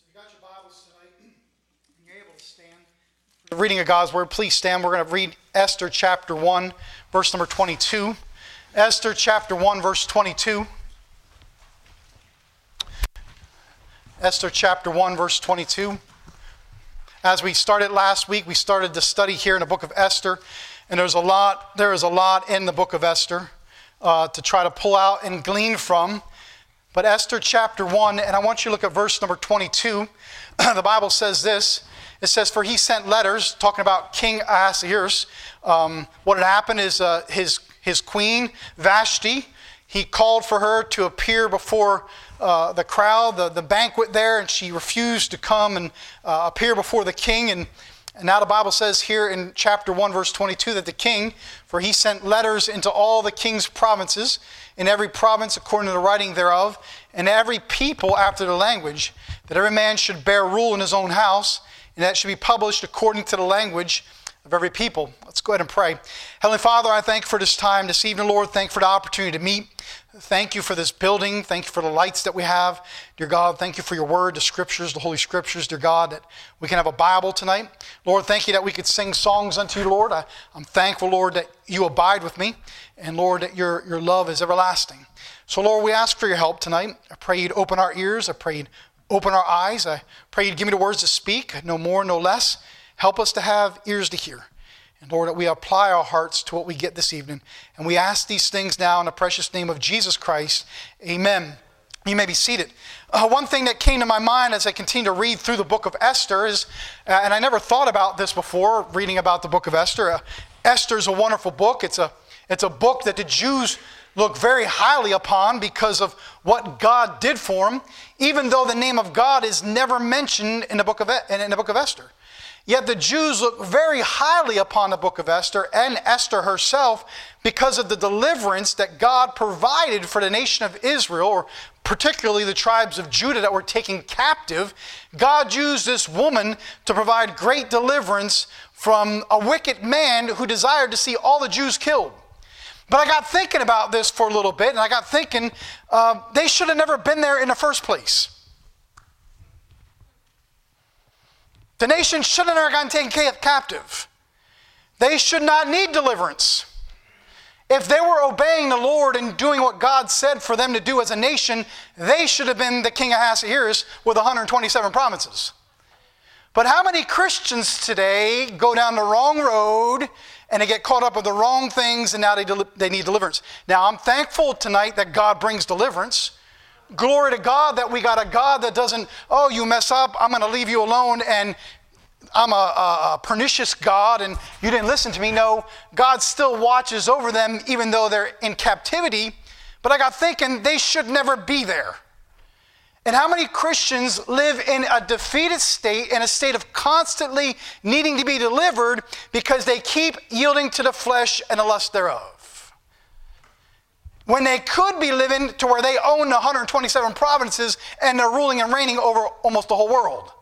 You got your Bibles tonight, and you're able to stand. For the reading of God's Word, please stand. We're going to read Esther chapter 1, verse number 22. Esther chapter 1, verse 22. Esther chapter 1, verse 22. As we started last week, we started to study here in the book of Esther, and there is a lot in the book of Esther to try to pull out and glean from. But Esther chapter 1, and I want you to look at verse number 22. The Bible says this. It says, "For he sent letters," talking about King Ahasuerus. What had happened is his queen, Vashti, he called for her to appear before the crowd, the banquet there, and she refused to come and appear before the king. And now the Bible says here in chapter 1, verse 22, that the king, for he sent letters into all the king's provinces, in every province according to the writing thereof, and every people after their language, that every man should bear rule in his own house, and that should be published according to the language of every people. Let's go ahead and pray. Heavenly Father, I thank you for this time this evening, Lord. Thank you for the opportunity to meet. Thank you for this building. Thank you for the lights that we have. Dear God, thank you for your word, the scriptures, the Holy Scriptures, dear God, that we can have a Bible tonight. Lord, thank you that we could sing songs unto you, Lord. I'm thankful, Lord, that you abide with me, and Lord, that your love is everlasting. So, Lord, we ask for your help tonight. I pray you'd open our ears. I pray you'd open our eyes. I pray you'd give me the words to speak, no more, no less. Help us to have ears to hear. And Lord, that we apply our hearts to what we get this evening. And we ask these things now in the precious name of Jesus Christ. Amen. You may be seated. One thing that came to my mind as I continue to read through the book of Esther is, and I never thought about this before, reading about the book of Esther. Esther is a wonderful book. It's a book that the Jews look very highly upon because of what God did for them, even though the name of God is never mentioned in the book of Esther. Yet the Jews look very highly upon the book of Esther and Esther herself because of the deliverance that God provided for the nation of Israel, or particularly the tribes of Judah that were taken captive. God used this woman to provide great deliverance from a wicked man who desired to see all the Jews killed. But I got thinking about this for a little bit, and I got thinking they should have never been there in the first place. The nation should have never gotten taken captive. They should not need deliverance. If they were obeying the Lord and doing what God said for them to do as a nation, they should have been the king of Ahasuerus with 127 provinces. But how many Christians today go down the wrong road and they get caught up with the wrong things, and now they need deliverance? Now, I'm thankful tonight that God brings deliverance. Glory to God that we got a God that doesn't, oh, you mess up, I'm going to leave you alone, and I'm a pernicious God, and you didn't listen to me. No, God still watches over them even though they're in captivity. But I got thinking they should never be there. And how many Christians live in a defeated state, in a state of constantly needing to be delivered because they keep yielding to the flesh and the lust thereof, when they could be living to where they own the 127 provinces and they're ruling and reigning over almost the whole world?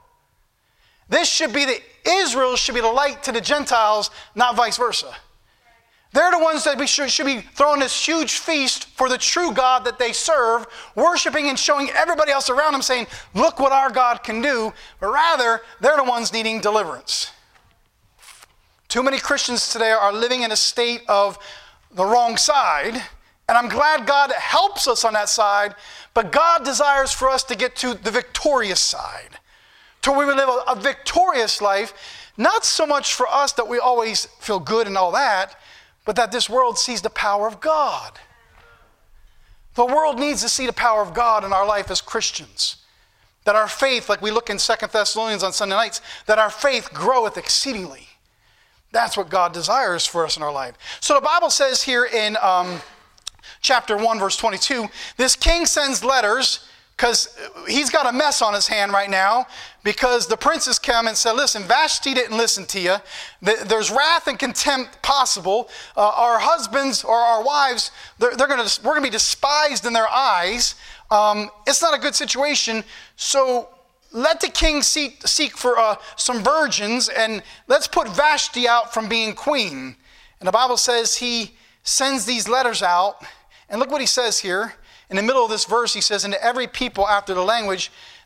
Israel should be the light to the Gentiles, not vice versa. They're the ones that we should be throwing this huge feast for the true God that they serve, worshiping and showing everybody else around them, saying, look what our God can do. But rather, they're the ones needing deliverance. Too many Christians today are living in a state of the wrong side. And I'm glad God helps us on that side, but God desires for us to get to the victorious side, to where we live a victorious life, not so much for us that we always feel good and all that, but that this world sees the power of God. The world needs to see the power of God in our life as Christians. That our faith, like we look in 2 Thessalonians on Sunday nights, that our faith groweth exceedingly. That's what God desires for us in our life. So the Bible says here in chapter 1, verse 22, this king sends letters because he's got a mess on his hand right now, because the princes come and said, listen, Vashti didn't listen to you. There's wrath and contempt possible. Our husbands or our wives, we're going to be despised in their eyes. It's not a good situation. So let the king seek for some virgins, and let's put Vashti out from being queen. And the Bible says he sends these letters out. And look what he says here. In the middle of this verse, he says, and to every people after the language,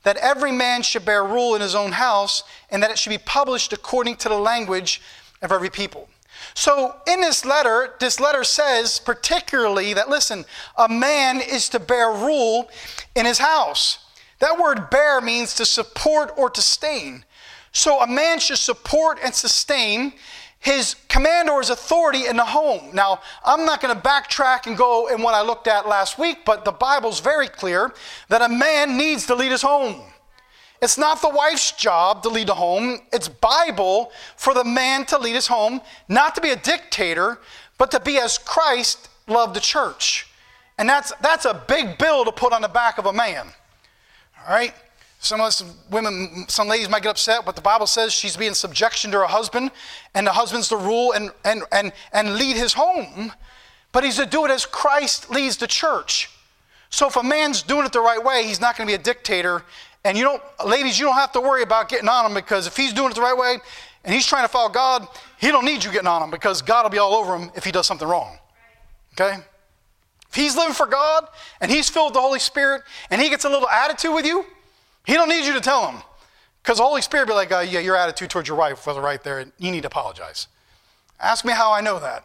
that every man should bear rule in his own house, and that it should be published according to the language of every people. So in this letter says particularly that, listen, a man is to bear rule in his house. That word bear means to support or to sustain. So a man should support and sustain his command or his authority in the home. Now, I'm not going to backtrack and go in what I looked at last week, but the Bible's very clear that a man needs to lead his home. It's not the wife's job to lead the home. It's Bible for the man to lead his home, not to be a dictator, but to be as Christ loved the church. And that's a big bill to put on the back of a man. All right? Some of us women, some ladies might get upset, but the Bible says she's to be in subjection to her husband, and the husband's to rule and lead his home, but he's to do it as Christ leads the church. So if a man's doing it the right way, he's not going to be a dictator. And ladies, you don't have to worry about getting on him, because if he's doing it the right way and he's trying to follow God, he don't need you getting on him, because God will be all over him if he does something wrong. Okay? If he's living for God and he's filled with the Holy Spirit and he gets a little attitude with you, he don't need you to tell him, because the Holy Spirit will be like, yeah, your attitude towards your wife was right there, and you need to apologize. Ask me how I know that.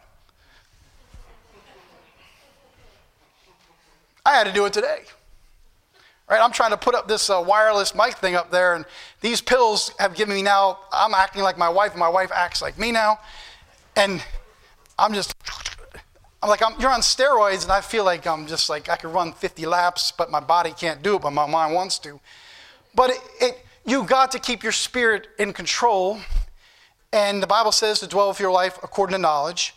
I had to do it today. Right? I'm trying to put up this wireless mic thing up there, and these pills have given me now, I'm acting like my wife, and my wife acts like me now. And you're on steroids, and I feel like I'm just like, I could run 50 laps, but my body can't do it, but my mind wants to. But you got to keep your spirit in control. And the Bible says to dwell with your life according to knowledge.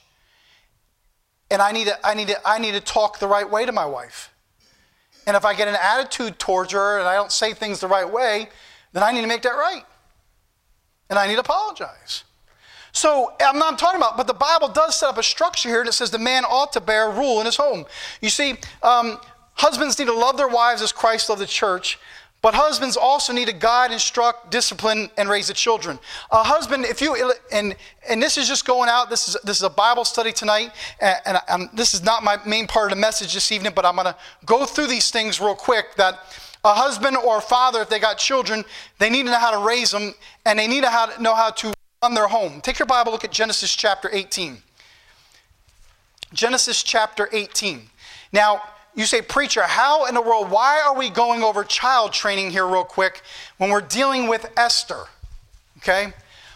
And I need to talk the right way to my wife. And if I get an attitude towards her and I don't say things the right way, then I need to make that right. And I need to apologize. So I'm not talking about, but the Bible does set up a structure here that says the man ought to bear rule in his home. You see, husbands need to love their wives as Christ loved the church, but husbands also need to guide, instruct, discipline, and raise the children. A husband, and this is just going out, this is a Bible study tonight, and this is not my main part of the message this evening, but I'm going to go through these things real quick, that a husband or a father, if they got children, they need to know how to raise them, and they need to know how to run their home. Take your Bible, look at Genesis chapter 18. Genesis chapter 18. Now, you say, preacher, how in the world, why are we going over child training here real quick when we're dealing with Esther? Okay?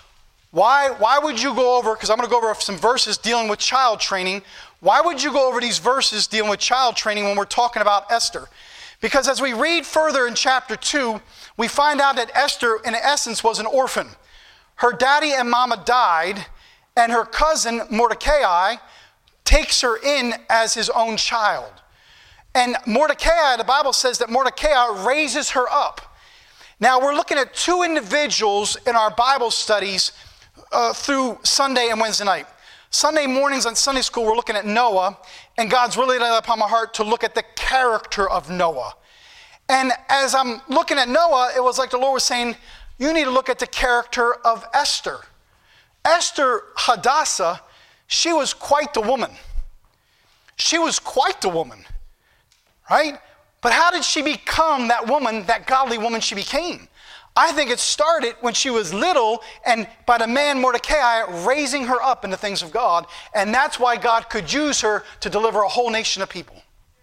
Why would you go over, because I'm going to go over some verses dealing with child training. Why would you go over these verses dealing with child training when we're talking about Esther? Because as we read further in chapter 2, we find out that Esther, in essence, was an orphan. Her daddy and mama died, and her cousin, Mordecai, takes her in as his own child. And Mordecai, the Bible says that Mordecai raises her up. Now, we're looking at two individuals in our Bible studies through Sunday and Wednesday night. Sunday mornings on Sunday school, we're looking at Noah, and God's really laid it upon my heart to look at the character of Noah. And as I'm looking at Noah, it was like the Lord was saying, you need to look at the character of Esther. Esther Hadassah, she was quite the woman. She was quite the woman. Right? But how did she become that woman, that godly woman she became? I think it started when she was little and by the man Mordecai raising her up in the things of God. And that's why God could use her to deliver a whole nation of people.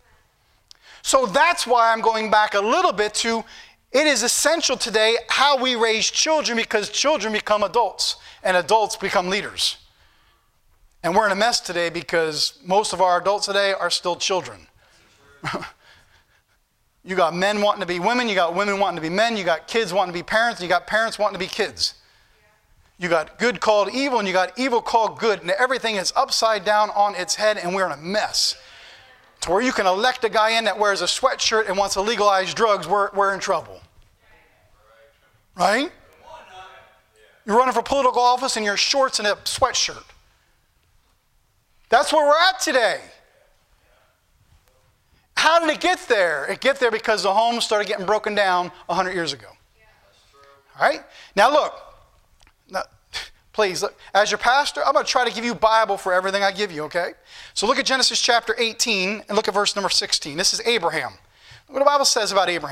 So that's why I'm going back a little bit to, it is essential today how we raise children, because children become adults and adults become leaders. And we're in a mess today because most of our adults today are still children. You got men wanting to be women, you got women wanting to be men, you got kids wanting to be parents, and you got parents wanting to be kids. You got good called evil, and you got evil called good, and everything is upside down on its head, and we're in a mess. To where you can elect a guy in that wears a sweatshirt and wants to legalize drugs, we're in trouble. Right? You're running for political office in your shorts and a sweatshirt. That's where we're at today. How did it get there? It get there because the homes started getting broken down 100 years ago. All right? Now look, please, look, as your pastor, I'm going to try to give you Bible for everything I give you, okay? So look at Genesis chapter 18 and look at verse number 16. This is Abraham. Look what the Bible says about Abraham.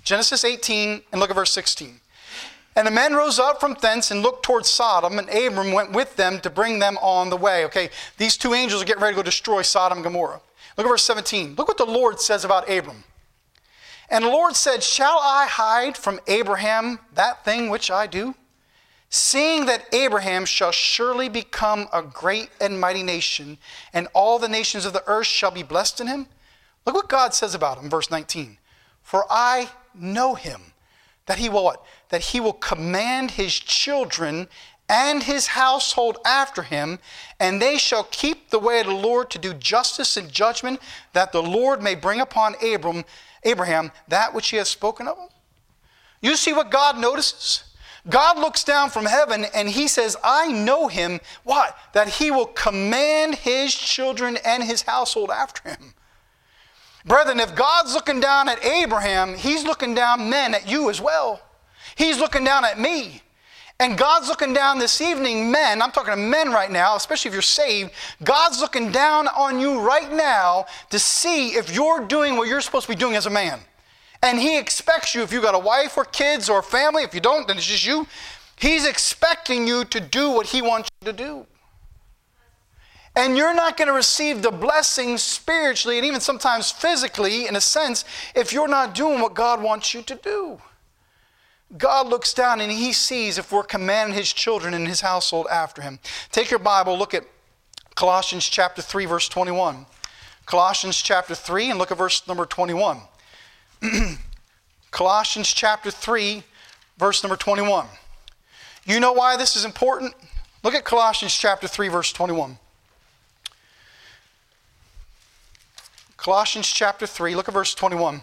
Genesis 18, and look at verse 16. And the men rose up from thence and looked towards Sodom, and Abram went with them to bring them on the way. Okay, these two angels are getting ready to go destroy Sodom and Gomorrah. Look at verse 17. Look what the Lord says about Abram. And the Lord said, shall I hide from Abraham that thing which I do? Seeing that Abraham shall surely become a great and mighty nation, and all the nations of the earth shall be blessed in him. Look what God says about him, verse 19. For I know him, that he will what? That he will command his children and his household after him, and they shall keep the way of the Lord to do justice and judgment, that the Lord may bring upon Abraham that which he has spoken of him. You see what God notices? God looks down from heaven and he says, I know him. What? That he will command his children and his household after him. Brethren, if God's looking down at Abraham, he's looking down, men, at you as well. He's looking down at me. And God's looking down this evening, men, I'm talking to men right now, especially if you're saved, God's looking down on you right now to see if you're doing what you're supposed to be doing as a man. And he expects you, if you've got a wife or kids or a family, if you don't, then it's just you. He's expecting you to do what he wants you to do. And you're not going to receive the blessings spiritually and even sometimes physically, in a sense, if you're not doing what God wants you to do. God looks down and he sees if we're commanding his children and his household after him. Take your Bible, look at Colossians chapter 3, verse 21. Colossians chapter 3, and look at verse number 21. Colossians chapter 3, verse number 21. You know why this is important? Look at Colossians chapter 3, verse 21. Colossians chapter 3, look at verse 21.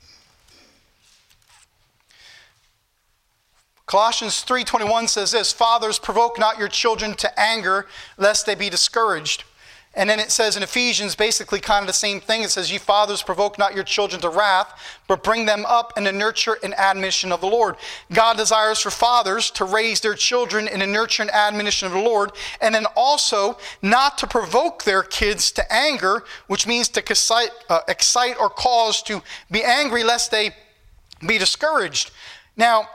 Colossians 3:21 says this, fathers, provoke not your children to anger, lest they be discouraged. And then it says in Ephesians, basically kind of the same thing. It says, ye fathers, provoke not your children to wrath, but bring them up in the nurture and admonition of the Lord. God desires for fathers to raise their children in the nurture and admonition of the Lord, and then also not to provoke their kids to anger, which means to excite or cause to be angry, lest they be discouraged. Now,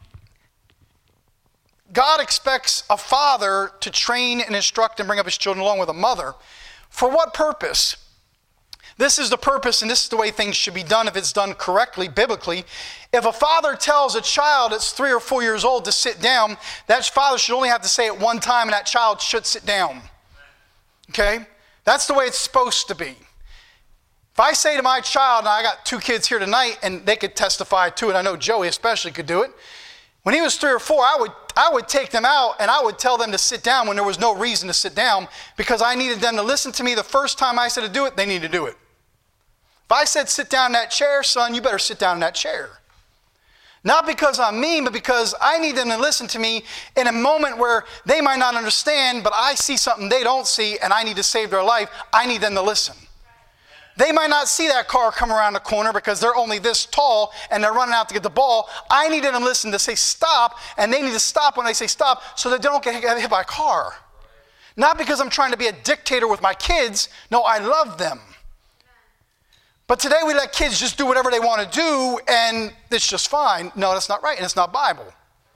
God expects a father to train and instruct and bring up his children along with a mother. For what purpose? This is the purpose, and this is the way things should be done if it's done correctly, biblically. If a father tells a child that's 3 or 4 years old to sit down, that father should only have to say it one time and that child should sit down. Okay? That's the way it's supposed to be. If I say to my child, and I got 2 kids here tonight, and they could testify to it, I know Joey especially could do it. When he was 3 or 4, I would take them out and I would tell them to sit down when there was no reason to sit down, because I needed them to listen to me the first time I said to do it, they need to do it. If I said sit down in that chair, son, you better sit down in that chair. Not because I'm mean, but because I need them to listen to me in a moment where they might not understand, but I see something they don't see and I need to save their life. I need them to listen. They might not see that car come around the corner because they're only this tall and they're running out to get the ball. I need them to listen to say stop, and they need to stop when they say stop so that they don't get hit by a car. Not because I'm trying to be a dictator with my kids. No, I love them. But today we let kids just do whatever they want to do and it's just fine. No, that's not right, and it's not Bible.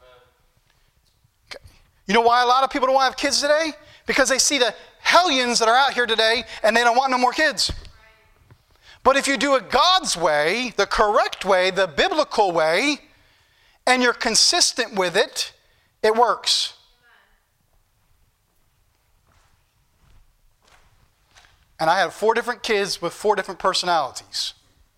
Okay. You know why a lot of people don't want to have kids today? Because they see the hellions that are out here today and they don't want no more kids. But if you do it God's way, the correct way, the biblical way, and you're consistent with it, it works. And I had 4 different kids with 4 different personalities.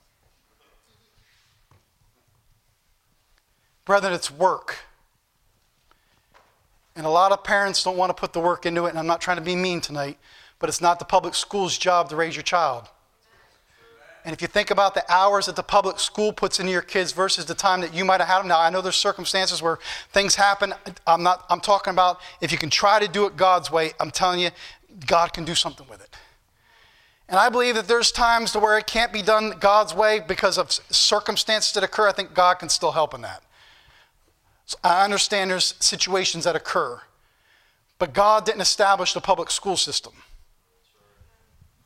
Brethren, it's work. And a lot of parents don't want to put the work into it, and I'm not trying to be mean tonight, but it's not the public school's job to raise your child. And if you think about the hours that the public school puts into your kids versus the time that you might have had them. Now, I know there's circumstances where things happen. I'm talking about if you can try to do it God's way, I'm telling you, God can do something with it. And I believe that there's times to where it can't be done God's way because of circumstances that occur. I think God can still help in that. So I understand there's situations that occur. But God didn't establish the public school system.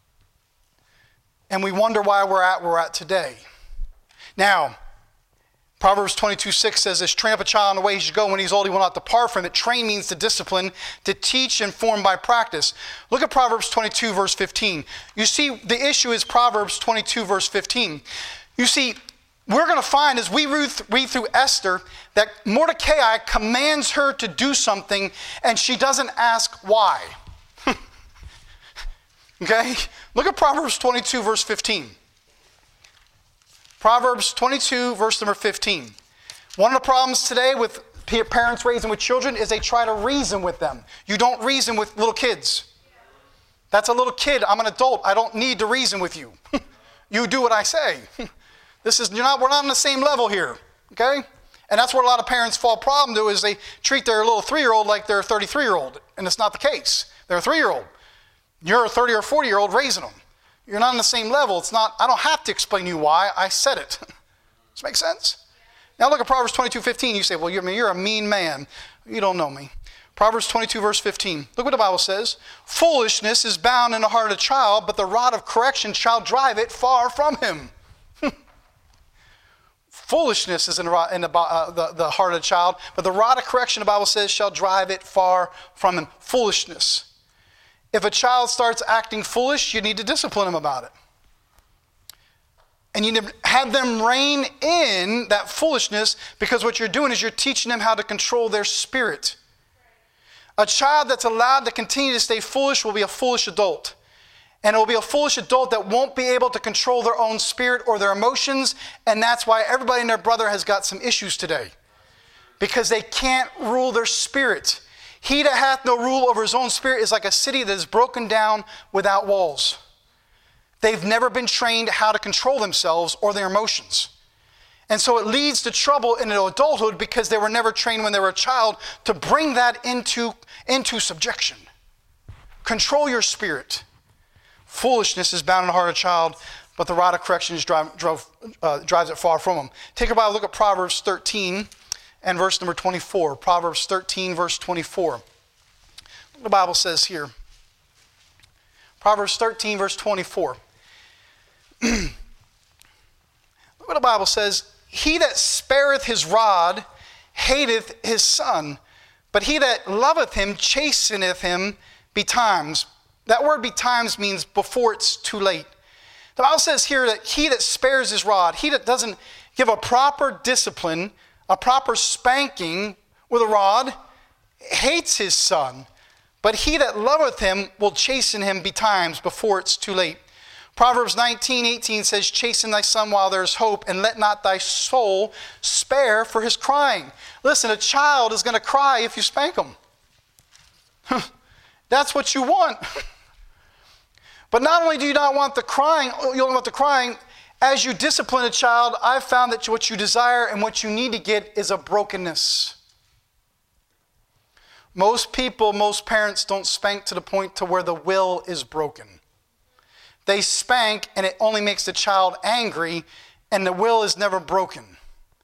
And we wonder why we're at today. Now, Proverbs 22:6 says this, train up a child in the way he should go. When he's old, he will not depart from it. Train means to discipline, to teach and form by practice. Look at Proverbs 22, verse 15. You see, the issue is Proverbs 22, verse 15. You see, we're going to find as we read through Esther that Mordecai commands her to do something and she doesn't ask why. Okay? Look at Proverbs 22, verse 15. Proverbs 22, verse number 15. One of the problems today with parents raising with children is they try to reason with them. You don't reason with little kids. That's a little kid. I'm an adult. I don't need to reason with you. You do what I say. We're not on the same level here. Okay? And that's where a lot of parents fall problem to is they treat their little 3-year-old like they're a 33-year-old. And it's not the case. They're a 3-year-old. You're a 30 or 40-year-old raising them. You're not on the same level. I don't have to explain to you why. I said it. Does this make sense? Now look at Proverbs 22:15. You say, well, you're a mean man. You don't know me. Proverbs 22, verse 15. Look what the Bible says. Foolishness is bound in the heart of a child, but the rod of correction shall drive it far from him. Foolishness is in the heart of a child, but the rod of correction, the Bible says, shall drive it far from him. Foolishness. If a child starts acting foolish, you need to discipline them about it. And you need to have them rein in that foolishness because what you're doing is you're teaching them how to control their spirit. A child that's allowed to continue to stay foolish will be a foolish adult. And it will be a foolish adult that won't be able to control their own spirit or their emotions. And that's why everybody and their brother has got some issues today. Because they can't rule their spirit. He that hath no rule over his own spirit is like a city that is broken down without walls. They've never been trained how to control themselves or their emotions. And so it leads to trouble in adulthood because they were never trained when they were a child to bring that into subjection. Control your spirit. Foolishness is bound in the heart of a child, but the rod of correction drives it far from him. Take a Bible, look at Proverbs 13 and verse number 24. Proverbs 13, verse 24. Look what the Bible says here. Proverbs 13, verse 24. Look what the Bible says. He that spareth his rod hateth his son, but he that loveth him chasteneth him betimes. That word betimes means before it's too late. The Bible says here that he that spares his rod, he that doesn't give a proper discipline, a proper spanking with a rod, hates his son, but he that loveth him will chasten him betimes before it's too late. Proverbs 19:18 says, chasten thy son while there is hope, and let not thy soul spare for his crying. Listen, a child is going to cry if you spank him. That's what you want. But not only do you not want the crying, you don't want the crying, as you discipline a child, I've found that what you desire and what you need to get is a brokenness. Most parents don't spank to the point to where the will is broken. They spank and it only makes the child angry and the will is never broken.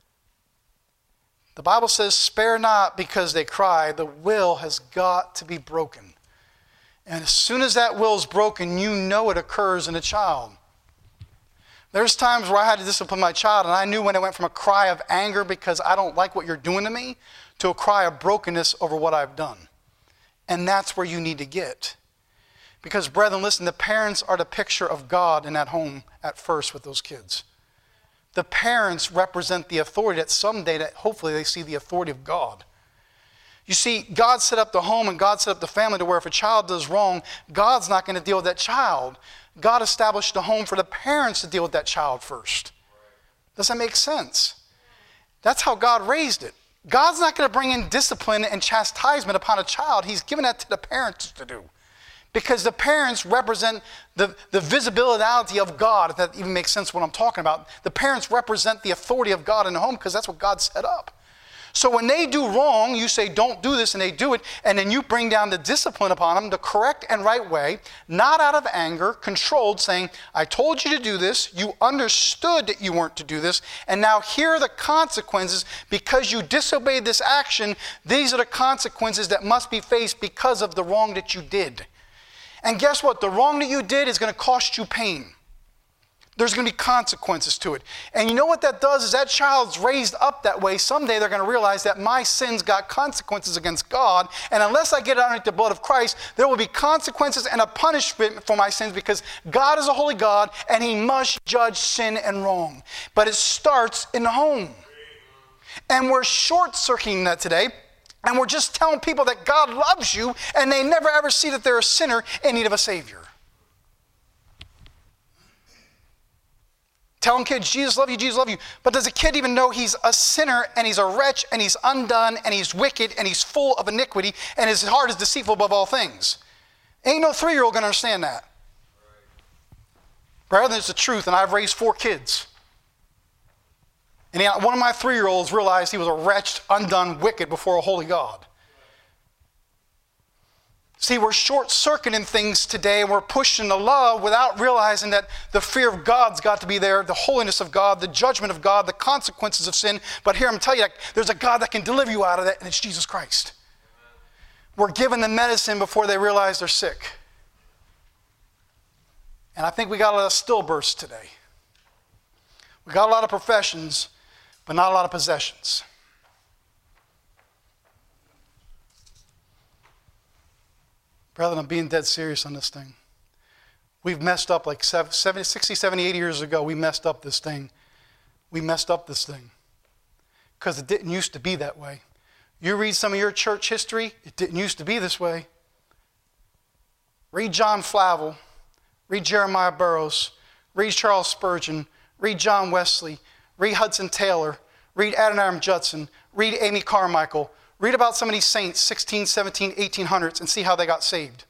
The Bible says, spare not because they cry. The will has got to be broken. And as soon as that will is broken, you know it occurs in a child. There's times where I had to discipline my child, and I knew when it went from a cry of anger because I don't like what you're doing to me, to a cry of brokenness over what I've done. And that's where you need to get. Because, brethren, listen, the parents are the picture of God in that home at first with those kids. The parents represent the authority that someday, that hopefully they see the authority of God. You see, God set up the home and God set up the family to where if a child does wrong, God's not going to deal with that child. God established the home for the parents to deal with that child first. Does that make sense? That's how God raised it. God's not going to bring in discipline and chastisement upon a child. He's given that to the parents to do. Because the parents represent the visibility of God, if that even makes sense what I'm talking about. The parents represent the authority of God in the home because that's what God set up. So when they do wrong, you say, don't do this, and they do it, and then you bring down the discipline upon them the correct and right way, not out of anger, controlled, saying, I told you to do this, you understood that you weren't to do this, and now here are the consequences because you disobeyed this action. These are the consequences that must be faced because of the wrong that you did. And guess what? The wrong that you did is going to cost you pain. There's going to be consequences to it. And you know what that does is that child's raised up that way. Someday they're going to realize that my sins got consequences against God. And unless I get it underneath the blood of Christ, there will be consequences and a punishment for my sins because God is a holy God and he must judge sin and wrong. But it starts in the home. And we're short-circuiting that today. And we're just telling people that God loves you and they never ever see that they're a sinner in need of a Savior. Telling kids, Jesus love you, Jesus love you. But does a kid even know he's a sinner and he's a wretch and he's undone and he's wicked and he's full of iniquity and his heart is deceitful above all things? Ain't no 3-year-old going to understand that. Brethren, it's the truth, and I've raised 4 kids. And one of my 3-year-olds realized he was a wretched, undone, wicked before a holy God. See, we're short-circuiting things today and we're pushing the love without realizing that the fear of God's got to be there, the holiness of God, the judgment of God, the consequences of sin. But here I'm telling you, there's a God that can deliver you out of that, and it's Jesus Christ. We're giving them medicine before they realize they're sick. And I think we got a lot of stillbirths today. We got a lot of professions, but not a lot of possessions. Brethren, I'm being dead serious on this thing. We've messed up like 60, 70, 80 years ago. We messed up this thing. We messed up this thing. Because it didn't used to be that way. You read some of your church history, it didn't used to be this way. Read John Flavel. Read Jeremiah Burroughs. Read Charles Spurgeon. Read John Wesley. Read Hudson Taylor. Read Adoniram Judson. Read Amy Carmichael. Read about some of these saints, 16, 17, 1800s, and see how they got saved.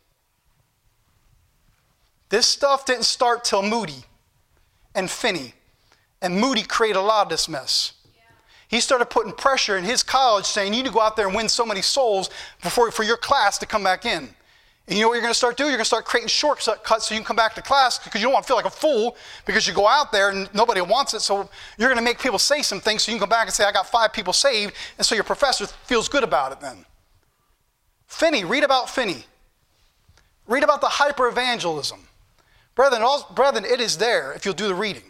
This stuff didn't start till Moody and Finney. And Moody created a lot of this mess. Yeah. He started putting pressure in his college saying, you need to go out there and win so many souls for your class to come back in. And you know what you're going to start doing? You're going to start creating shortcuts so you can come back to class because you don't want to feel like a fool because you go out there and nobody wants it. So you're going to make people say some things so you can come back and say, I got 5 people saved. And so your professor feels good about it then. Finney, read about Finney. Read about the hyper-evangelism. Brethren, it is there if you'll do the reading.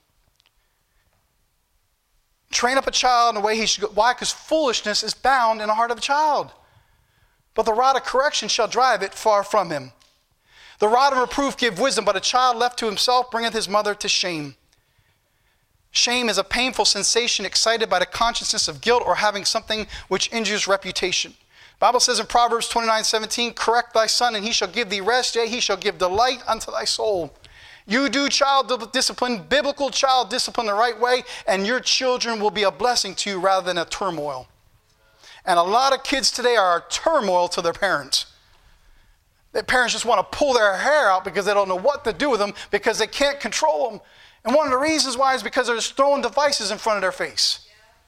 Train up a child in the way he should go. Why? Because foolishness is bound in the heart of a child. But the rod of correction shall drive it far from him. The rod of reproof give wisdom, but a child left to himself bringeth his mother to shame. Shame is a painful sensation excited by the consciousness of guilt or having something which injures reputation. The Bible says in Proverbs 29:17, correct thy son, and he shall give thee rest, yea, he shall give delight unto thy soul. You do child discipline, biblical child discipline the right way, and your children will be a blessing to you rather than a turmoil. And a lot of kids today are a turmoil to their parents. Their parents just want to pull their hair out because they don't know what to do with them because they can't control them. And one of the reasons why is because they're just throwing devices in front of their face.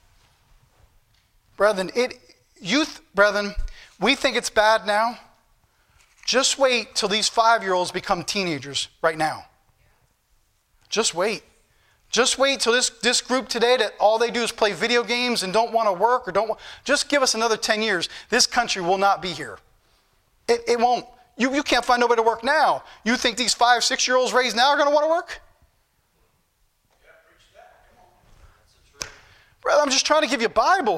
Yeah. Brethren, we think it's bad now. Just wait till these 5-year-olds become teenagers right now. Just wait. Just wait till this group today that all they do is play video games and don't want to work or just give us another 10 years. This country will not be here. It won't. You can't find nobody to work now. You think these 5, 6-year-olds raised now are going to want to work? Yeah, preach that. Come on. That's the truth. Brother, I'm just trying to give you a Bible.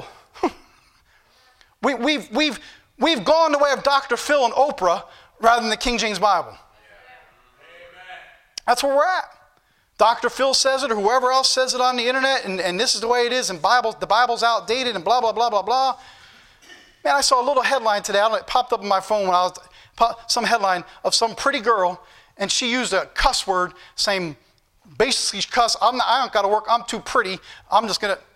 We've gone the way of Dr. Phil and Oprah rather than the King James Bible. Yeah. That's where we're at. Dr. Phil says it or whoever else says it on the internet and this is the way it is and the Bible's outdated and blah, blah, blah, blah, blah. Man, I saw a little headline today. It popped up on my phone when I was, some headline of some pretty girl and she used a cuss word saying, basically cuss, I don't got to work, I'm too pretty, I'm just going to.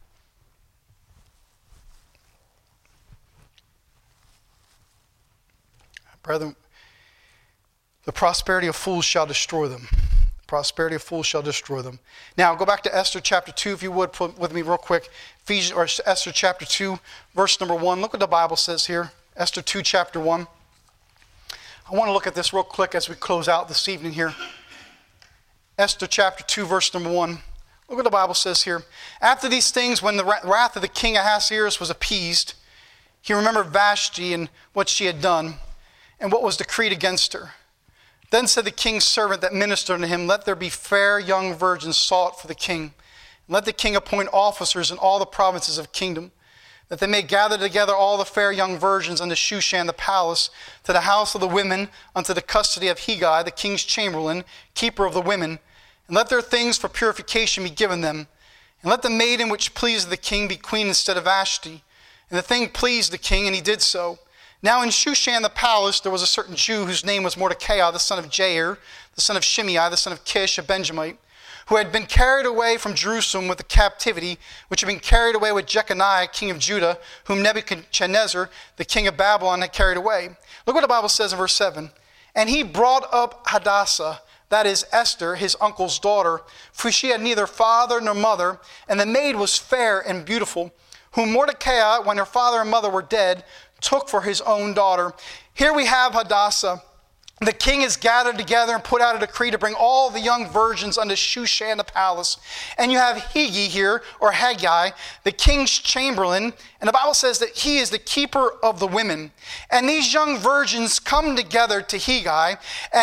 Brethren, the prosperity of fools shall destroy them. Prosperity of fools shall destroy them. Now, go back to Esther chapter 2, if you would, put with me real quick. Esther chapter 2, verse number 1. Look what the Bible says here. Esther 2, chapter 1. I want to look at this real quick as we close out this evening here. Esther chapter 2, verse number 1. Look what the Bible says here. After these things, when the wrath of the king Ahasuerus was appeased, he remembered Vashti and what she had done and what was decreed against her. Then said the king's servant that ministered unto him, let there be fair young virgins sought for the king. And let the king appoint officers in all the provinces of the kingdom, that they may gather together all the fair young virgins unto Shushan the palace, to the house of the women, unto the custody of Hegai, the king's chamberlain, keeper of the women. And let their things for purification be given them. And let the maiden which pleased the king be queen instead of Vashti. And the thing pleased the king, and he did so. Now in Shushan the palace there was a certain Jew whose name was Mordecai, the son of Jair, the son of Shimei, the son of Kish, a Benjamite, who had been carried away from Jerusalem with the captivity, which had been carried away with Jeconiah, king of Judah, whom Nebuchadnezzar, the king of Babylon, had carried away. Look what the Bible says in verse 7. And he brought up Hadassah, that is Esther, his uncle's daughter, for she had neither father nor mother, and the maid was fair and beautiful, whom Mordecai, when her father and mother were dead, took for his own daughter. Here we have Hadassah. The king is gathered together and put out a decree to bring all the young virgins unto Shushan the palace. And you have Hegai here, or Haggai, the king's chamberlain. And the Bible says that he is the keeper of the women. And these young virgins come together to Hegai,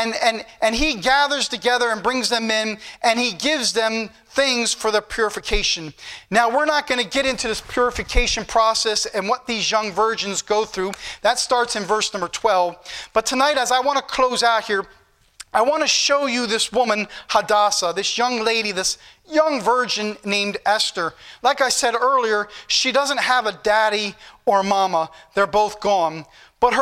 and he gathers together and brings them in, and he gives them things for the purification. Now, we're not going to get into this purification process and what these young virgins go through. That starts in verse number 12. But tonight, as I want to close out here, I want to show you this woman, Hadassah, this young lady, this young virgin named Esther. Like I said earlier, she doesn't have a daddy or mama. They're both gone. But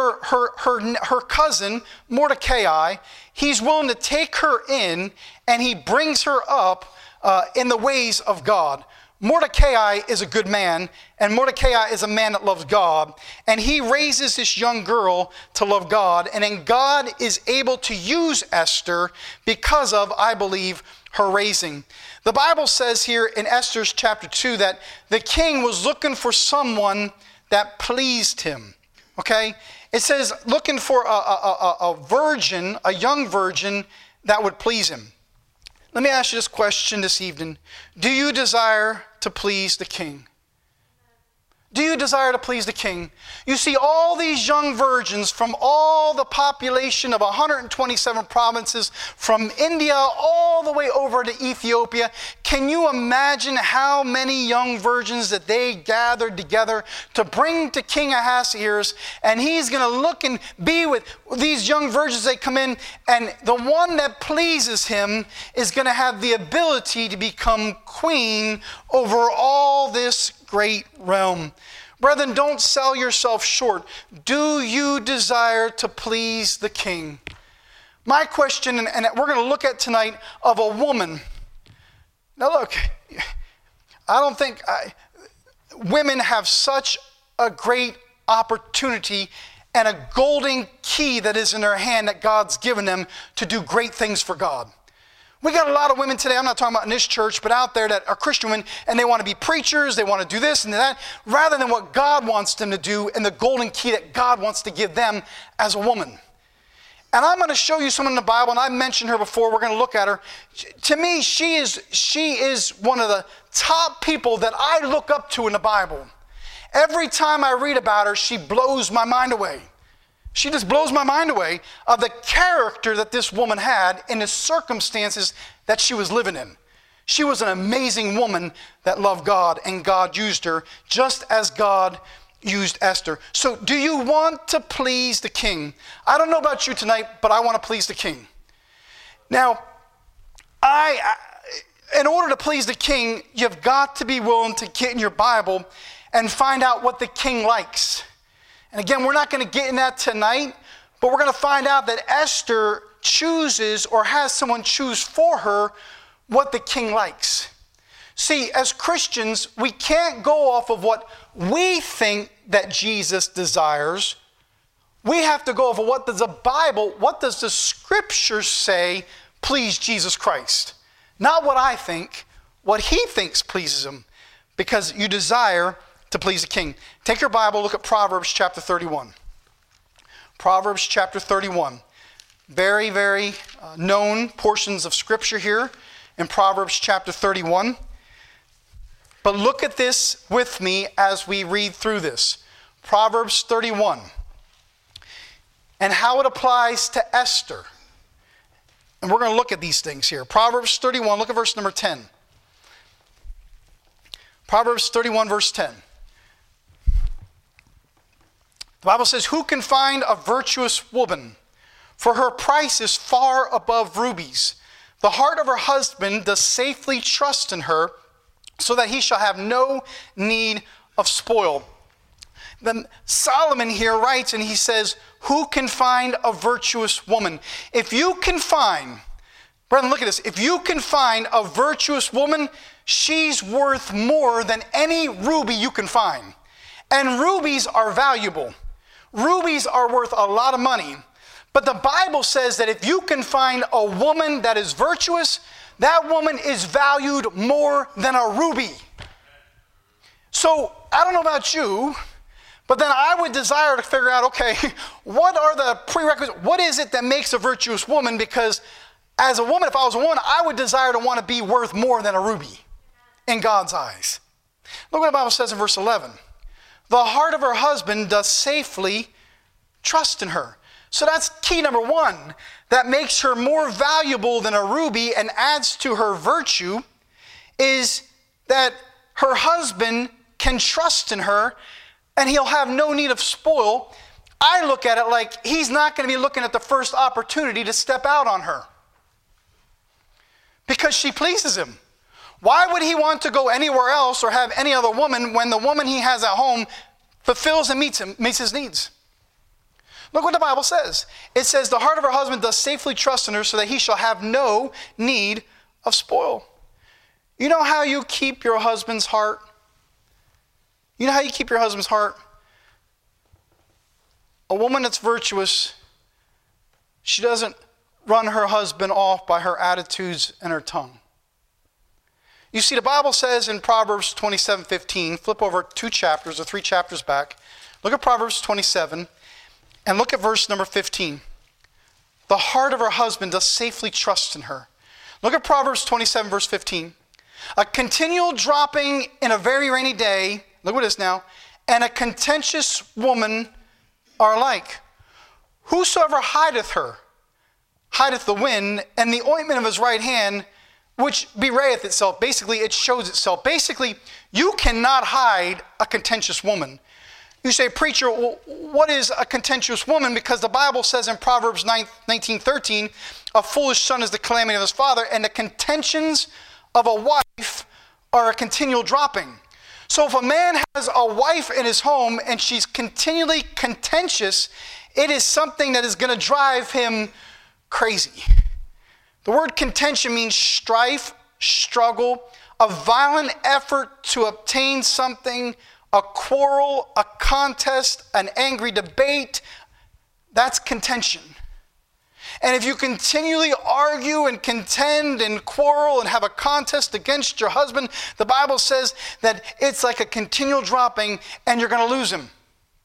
her cousin, Mordecai, he's willing to take her in, and he brings her up in the ways of God. Mordecai is a good man, and Mordecai is a man that loves God, and he raises this young girl to love God, and then God is able to use Esther because of, I believe, her raising. The Bible says here in Esther's chapter 2 that the king was looking for someone that pleased him. Okay? It says looking for a virgin, a young virgin that would please him. Let me ask you this question this evening. Do you desire to please the king? Do you desire to please the king? You see all these young virgins from all the population of 127 provinces, from India all the way over to Ethiopia. Can you imagine how many young virgins that they gathered together to bring to King Ahasuerus? And he's going to look and be with these young virgins that come in, and the one that pleases him is going to have the ability to become queen over all this great realm. Brethren, don't sell yourself short. Do you desire to please the king? My question, and we're going to look at tonight, of a woman. Now look, I don't think women have such a great opportunity and a golden key that is in their hand that God's given them to do great things for God. We got a lot of women today, I'm not talking about in this church, but out there that are Christian women, and they want to be preachers, they want to do this and that, rather than what God wants them to do and the golden key that God wants to give them as a woman. And I'm going to show you someone in the Bible, and I mentioned her before, we're going to look at her. To me, she is one of the top people that I look up to in the Bible. Every time I read about her, she blows my mind away. She just blows my mind away of the character that this woman had in the circumstances that she was living in. She was an amazing woman that loved God, and God used her just as God used Esther. So do you want to please the king? I don't know about you tonight, but I want to please the king. Now, in order to please the king, you've got to be willing to get in your Bible and find out what the king likes. And again, we're not going to get in that tonight, but we're going to find out that Esther chooses or has someone choose for her what the king likes. See, as Christians, we can't go off of what we think that Jesus desires. We have to go off of what does the Bible, what does the Scripture say please Jesus Christ? Not what I think, what he thinks pleases him, because you desire to please the king. Take your Bible, look at Proverbs chapter 31. Proverbs chapter 31. Very, very known portions of Scripture here in Proverbs chapter 31. But look at this with me as we read through this. Proverbs 31. And how it applies to Esther. And we're going to look at these things here. Proverbs 31, look at verse number 10. Proverbs 31, verse 10. The Bible says, "Who can find a virtuous woman? For her price is far above rubies. The heart of her husband does safely trust in her, so that he shall have no need of spoil." Then Solomon here writes, and he says, who can find a virtuous woman? If you can find, brethren, look at this. If you can find a virtuous woman, she's worth more than any ruby you can find. And rubies are valuable. Rubies are worth a lot of money. But the Bible says that if you can find a woman that is virtuous, that woman is valued more than a ruby. So, I don't know about you, but then I would desire to figure out, okay, what are the prerequisites? What is it that makes a virtuous woman? Because as a woman, if I was a woman, I would desire to want to be worth more than a ruby in God's eyes. Look what the Bible says in verse 11. The heart of her husband does safely trust in her. So that's key number one. That makes her more valuable than a ruby and adds to her virtue is that her husband can trust in her and he'll have no need of spoil. I look at it like he's not going to be looking at the first opportunity to step out on her because she pleases him. Why would he want to go anywhere else or have any other woman when the woman he has at home fulfills and meets his needs? Look what the Bible says. It says, the heart of her husband does safely trust in her so that he shall have no need of spoil. You know how you keep your husband's heart? You know how you keep your husband's heart? A woman that's virtuous, she doesn't run her husband off by her attitudes and her tongue. You see, the Bible says in Proverbs 27:15, flip over 2 chapters or 3 chapters back. Look at Proverbs 27 and look at verse number 15. The heart of her husband does safely trust in her. Look at Proverbs 27 verse 15. A continual dropping in a very rainy day, look what it is now, and a contentious woman are alike. Whosoever hideth her, hideth the wind, and the ointment of his right hand, which bewrayeth itself. Basically, it shows itself. Basically, you cannot hide a contentious woman. You say, preacher, well, what is a contentious woman? Because the Bible says in Proverbs 19:13, a foolish son is the calamity of his father, and the contentions of a wife are a continual dropping. So if a man has a wife in his home and she's continually contentious, it is something that is going to drive him crazy. The word contention means strife, struggle, a violent effort to obtain something, a quarrel, a contest, an angry debate. That's contention. And if you continually argue and contend and quarrel and have a contest against your husband, the Bible says that it's like a continual dropping and you're going to lose him.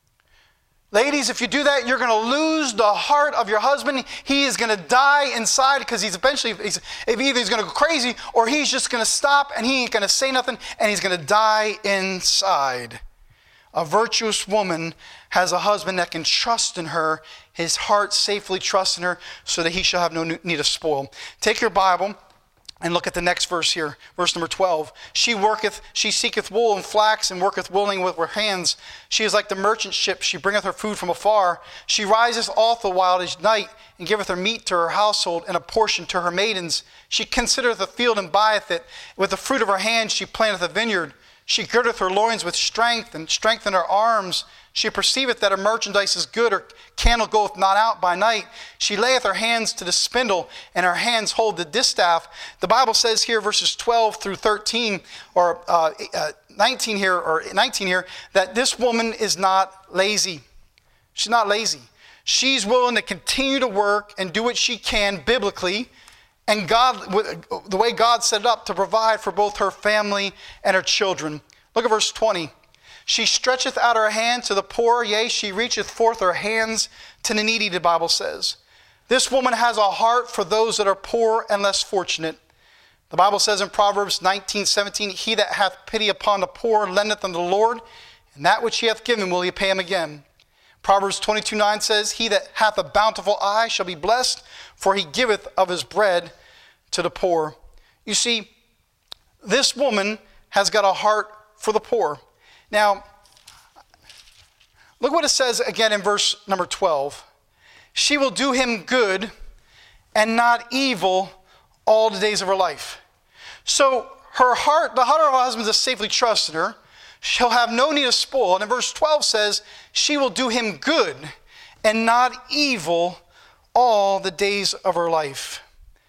Ladies, if you do that, you're going to lose the heart of your husband. He is going to die inside because he's either he's going to go crazy or he's just going to stop and he ain't going to say nothing and he's going to die inside. A virtuous woman has a husband that can trust in her, his heart safely trusts in her, so that he shall have no need of spoil. Take your Bible and look at the next verse here, verse number 12. She seeketh wool and flax, and worketh willingly with her hands. She is like the merchant ship, she bringeth her food from afar. She riseth also while it is night, and giveth her meat to her household, and a portion to her maidens. She considereth the field and buyeth it. With the fruit of her hands she planteth a vineyard. She girdeth her loins with strength, and strengthen her arms. She perceiveth that her merchandise is good, her candle goeth not out by night. She layeth her hands to the spindle, and her hands hold the distaff. The Bible says here, verses 12 through 13, or 19 here, that this woman is not lazy. She's not lazy. She's willing to continue to work and do what she can biblically, and the way God set it up to provide for both her family and her children. Look at verse 20. She stretcheth out her hand to the poor, yea, she reacheth forth her hands to the needy, the Bible says. This woman has a heart for those that are poor and less fortunate. The Bible says in Proverbs 19:17, he that hath pity upon the poor lendeth unto the Lord, and that which he hath given will he pay him again. Proverbs 22:9 says, he that hath a bountiful eye shall be blessed, for he giveth of his bread to the poor. You see, this woman has got a heart for the poor. Now, look what it says again in verse number 12. She will do him good and not evil all the days of her life. So her heart, the heart of her husband is safely trusted her. She'll have no need of spoil. And in verse 12 says, she will do him good and not evil all the days of her life.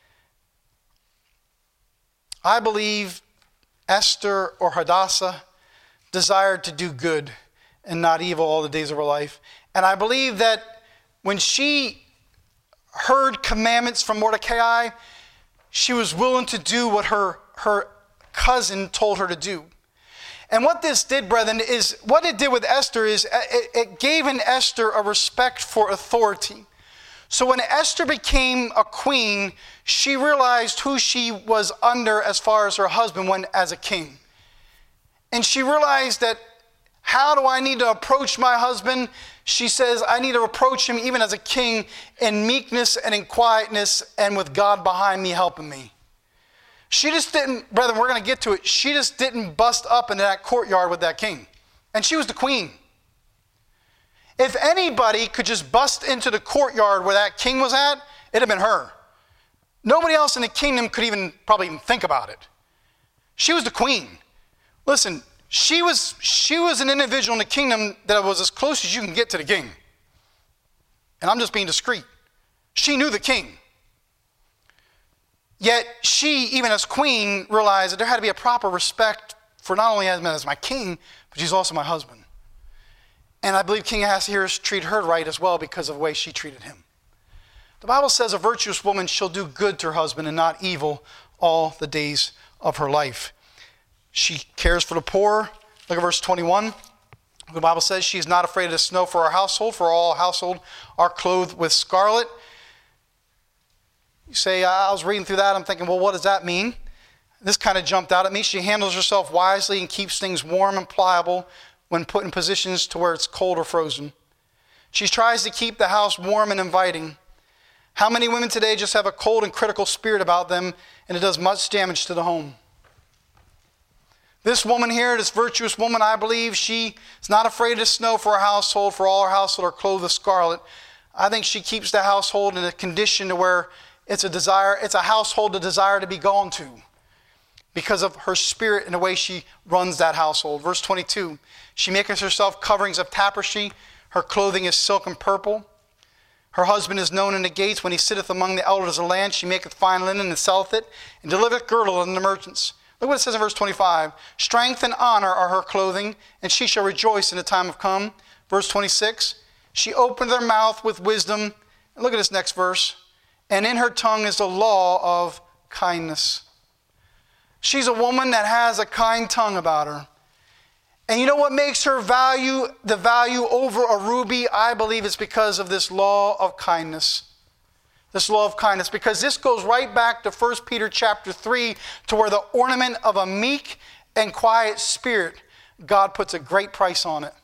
I believe Esther or Hadassah desired to do good and not evil all the days of her life. And I believe that when she heard commandments from Mordecai, she was willing to do what her cousin told her to do. And what this did, brethren, is what it did with Esther is it gave in Esther a respect for authority. So when Esther became a queen, she realized who she was under as far as her husband went as a king. And she realized that, how do I need to approach my husband? She says, I need to approach him even as a king in meekness and in quietness and with God behind me helping me. She just didn't, brethren, we're going to get to it. She just didn't bust up into that courtyard with that king. And she was the queen. If anybody could just bust into the courtyard where that king was at, it'd have been her. Nobody else in the kingdom could probably even think about it. She was the queen. Listen, she was an individual in the kingdom that was as close as you can get to the king. And I'm just being discreet. She knew the king. Yet she, even as queen, realized that there had to be a proper respect for not only him as my king, but she's also my husband. And I believe King Ahasuerus treated her right as well because of the way she treated him. The Bible says a virtuous woman shall do good to her husband and not evil all the days of her life. She cares for the poor. Look at verse 21. The Bible says she is not afraid of the snow for her household, for all household are clothed with scarlet. You say, I was reading through that, I'm thinking, well, what does that mean? This kind of jumped out at me. She handles herself wisely and keeps things warm and pliable when put in positions to where it's cold or frozen. She tries to keep the house warm and inviting. How many women today just have a cold and critical spirit about them, and it does much damage to the home? This woman here, this virtuous woman, I believe she is not afraid of the snow for her household, for all her household are clothed with scarlet. I think she keeps the household in a condition to where it's a household to desire to be gone to because of her spirit and the way she runs that household. Verse 22, she maketh herself coverings of tapestry. Her clothing is silk and purple. Her husband is known in the gates. When he sitteth among the elders of the land, she maketh fine linen and selleth it, and delivereth girdle unto the merchants. Look what it says in verse 25. Strength and honor are her clothing, and she shall rejoice in the time of come. Verse 26, she opened her mouth with wisdom. And look at this next verse. And in her tongue is the law of kindness. She's a woman that has a kind tongue about her. And you know what makes her the value over a ruby? I believe it's because of this law of kindness. This law of kindness. Because this goes right back to 1 Peter chapter 3, to where the ornament of a meek and quiet spirit, God puts a great price on it.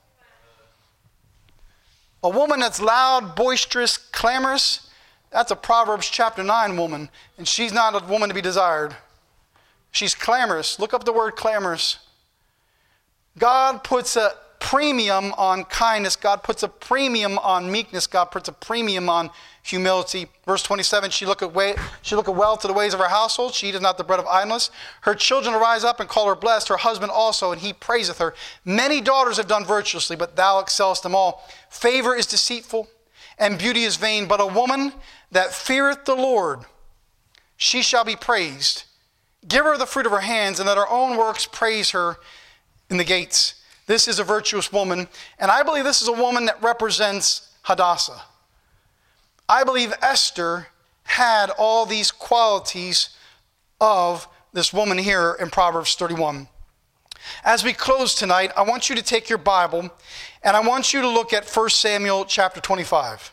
A woman that's loud, boisterous, clamorous, that's a Proverbs chapter 9 woman, and she's not a woman to be desired. She's clamorous. Look up the word clamorous. God puts a premium on kindness. God puts a premium on meekness. God puts a premium on humility. Verse 27, she looketh well to the ways of her household. She eateth not the bread of idleness. Her children arise up and call her blessed. Her husband also, and he praiseth her. Many daughters have done virtuously, but thou excellest them all. Favor is deceitful, and beauty is vain. But a woman that feareth the Lord, she shall be praised. Give her the fruit of her hands, and let her own works praise her in the gates. This is a virtuous woman, and I believe this is a woman that represents Hadassah. I believe Esther had all these qualities of this woman here in Proverbs 31. As we close tonight, I want you to take your Bible, and I want you to look at 1 Samuel chapter 25.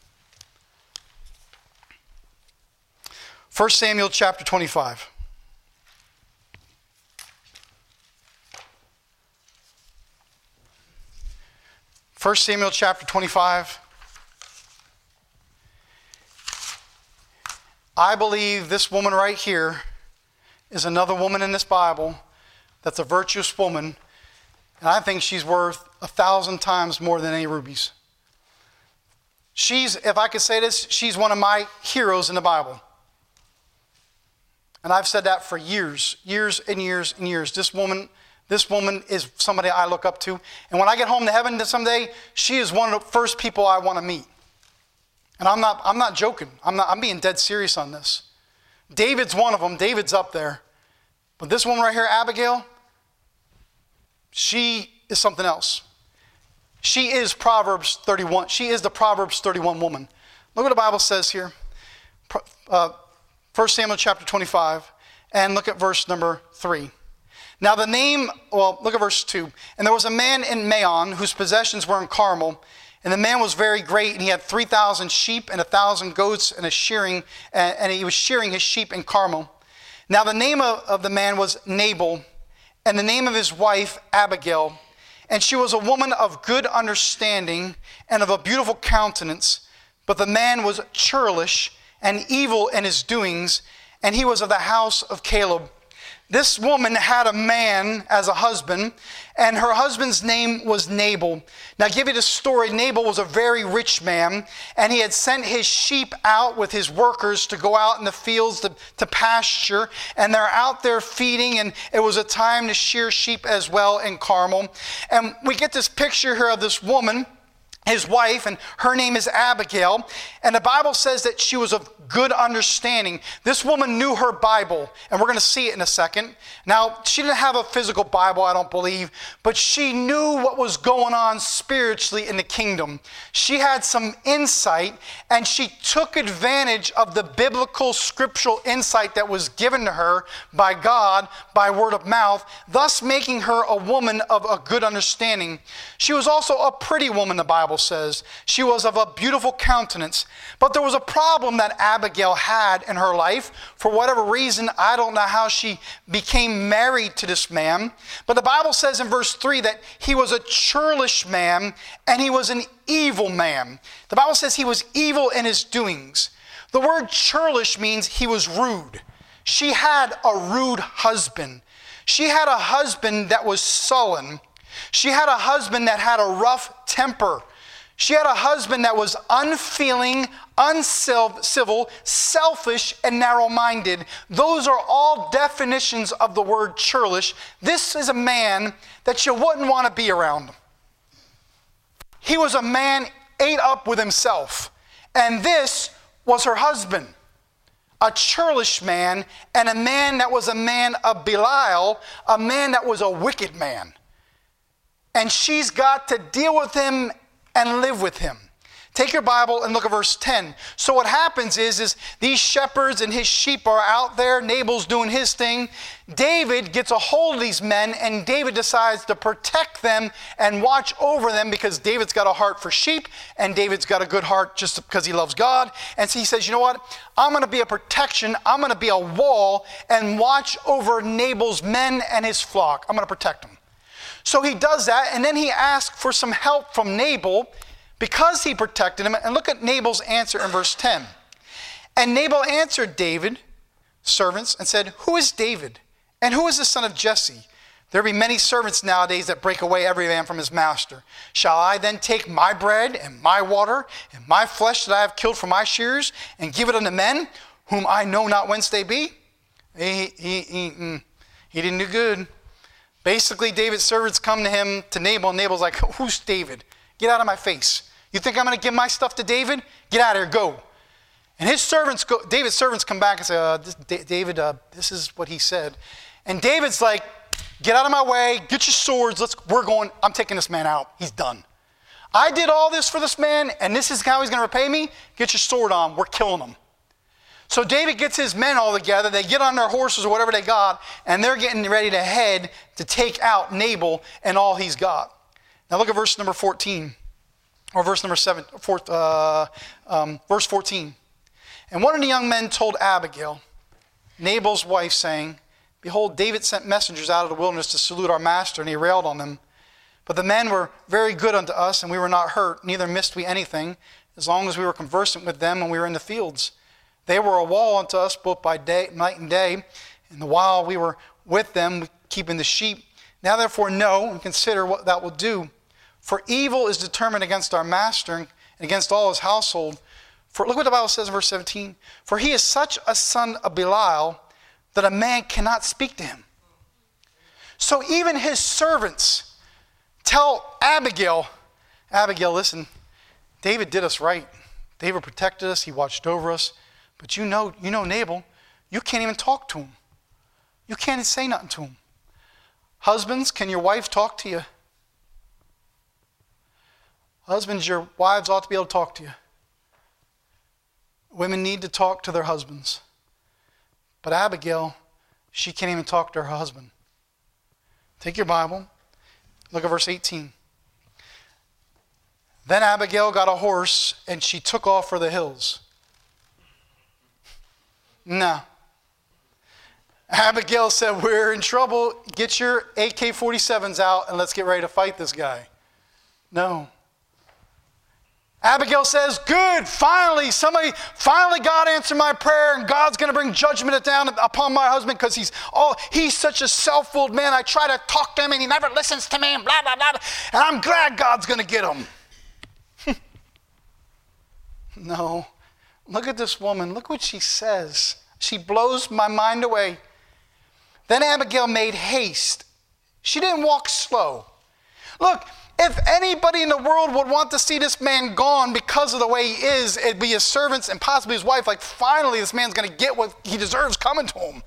1 Samuel chapter 25. 1 Samuel chapter 25. I believe this woman right here is another woman in this Bible that's a virtuous woman, and I think she's worth 1,000 times more than any rubies. She's, if I could say this, she's one of my heroes in the Bible. And I've said that for years and years and years. This woman is somebody I look up to. And when I get home to heaven someday, she is one of the first people I want to meet. And I'm not joking. I'm being dead serious on this. David's one of them. David's up there. But this woman right here, Abigail, she is something else. She is Proverbs 31. She is the Proverbs 31 woman. Look what the Bible says here. 1 Samuel chapter 25. And look at verse number 3. Now look at verse 2. And there was a man in Maon whose possessions were in Carmel. And the man was very great, and he had 3,000 sheep and 1,000 goats and he was shearing his sheep in Carmel. Now the name of the man was Nabal, and the name of his wife Abigail. And she was a woman of good understanding and of a beautiful countenance. But the man was churlish and evil in his doings, and he was of the house of Caleb. This woman had a man as a husband, and her husband's name was Nabal. Now, I'll give you the story. Nabal was a very rich man, and he had sent his sheep out with his workers to go out in the fields to pasture, and they're out there feeding, and it was a time to shear sheep as well in Carmel. And we get this picture here of this woman, his wife, and her name is Abigail. And the Bible says that she was of good understanding. This woman knew her Bible, and we're going to see it in a second. Now, she didn't have a physical Bible, I don't believe, but she knew what was going on spiritually in the kingdom. She had some insight, and she took advantage of the biblical scriptural insight that was given to her by God, by word of mouth, thus making her a woman of a good understanding. She was also a pretty woman, the Bible says. She was of a beautiful countenance. But there was a problem that Abigail had in her life. For whatever reason, I don't know how she became married to this man. But the Bible says in verse 3 that he was a churlish man and he was an evil man. The Bible says he was evil in his doings. The word churlish means he was rude. She had a rude husband. She had a husband that was sullen. She had a husband that had a rough temper. She had a husband that was unfeeling, uncivil, selfish, and narrow-minded. Those are all definitions of the word churlish. This is a man that you wouldn't want to be around. He was a man ate up with himself. And this was her husband, a churlish man, and a man that was a man of Belial, a man that was a wicked man. And she's got to deal with him and live with him. Take your Bible and look at verse 10. So what happens is these shepherds and his sheep are out there. Nabal's doing his thing. David gets a hold of these men, and David decides to protect them and watch over them because David's got a heart for sheep, and David's got a good heart just because he loves God. And so he says, you know what? I'm going to be a protection. I'm going to be a wall and watch over Nabal's men and his flock. I'm going to protect them. So he does that, and then he asks for some help from Nabal because he protected him. And look at Nabal's answer in verse 10. And Nabal answered David's servants and said, who is David? And who is the son of Jesse? There be many servants nowadays that break away every man from his master. Shall I then take my bread and my water and my flesh that I have killed for my shears and give it unto men whom I know not whence they be? He didn't do good. Basically, David's servants come to him, to Nabal, and Nabal's like, who's David? Get out of my face. You think I'm going to give my stuff to David? Get out of here, go. And David's servants come back and say, David, this is what he said. And David's like, get out of my way, get your swords, I'm taking this man out. He's done. I did all this for this man, and this is how he's going to repay me? Get your sword on, we're killing him. So David gets his men all together, they get on their horses or whatever they got, and they're getting ready to head to take out Nabal and all he's got. Now look at verse number 14, or verse number 7, verse 14. And one of the young men told Abigail, Nabal's wife, saying, behold, David sent messengers out of the wilderness to salute our master, and he railed on them. But the men were very good unto us, and we were not hurt, neither missed we anything, as long as we were conversant with them when we were in the fields. They were a wall unto us both by day, night and day, and the while we were with them, keeping the sheep. Now therefore know and consider what thou wilt do. For evil is determined against our master and against all his household. For look what the Bible says in verse 17. For he is such a son of Belial that a man cannot speak to him. So even his servants tell Abigail, listen, David did us right. David protected us. He watched over us. But you know Nabal, you can't even talk to him. You can't even say nothing to him. Husbands, can your wife talk to you? Husbands, your wives ought to be able to talk to you. Women need to talk to their husbands. But Abigail, she can't even talk to her husband. Take your Bible. Look at verse 18. Then Abigail got a horse, and she took off for the hills. No. Abigail said, we're in trouble. Get your AK-47s out, and let's get ready to fight this guy. No. Abigail says, good, finally God answered my prayer, and God's going to bring judgment down upon my husband because he's such a self-willed man. I try to talk to him, and he never listens to me, and blah, blah, blah. And I'm glad God's going to get him. No. Look at this woman. Look what she says. She blows my mind away. Then Abigail made haste. She didn't walk slow. Look, if anybody in the world would want to see this man gone because of the way he is, it'd be his servants and possibly his wife. Like, finally, this man's going to get what he deserves coming to him.